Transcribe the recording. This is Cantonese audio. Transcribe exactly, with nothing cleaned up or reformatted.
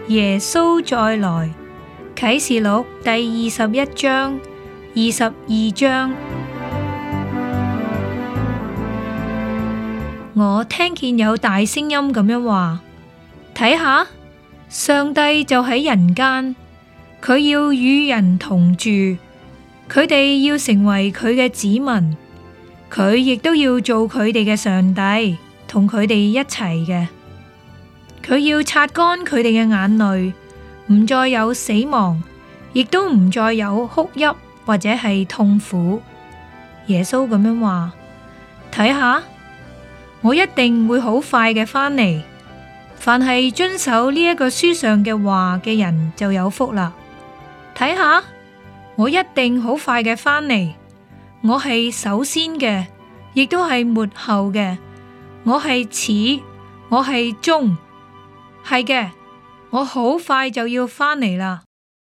耶穌再來。啟示錄第二十一章、二十二章。我聽見有大聲音咁樣話：睇下，上帝就喺人間，佢要與人同住，佢哋要成為佢嘅子民，佢亦都要做佢哋嘅上帝，同佢哋一齊嘅。佢要擦乾佢哋嘅眼淚，唔再有死亡，亦都唔再有哭泣或者係痛苦。耶穌咁樣話：睇下，我一定會好快嘅返嚟，凡係遵守呢一個書上嘅話嘅人就有福啦。睇下，我一定好快嘅返嚟，我係首先嘅，亦都係末後嘅，我係始，我係終，係嘅，我好快就要返嚟啦。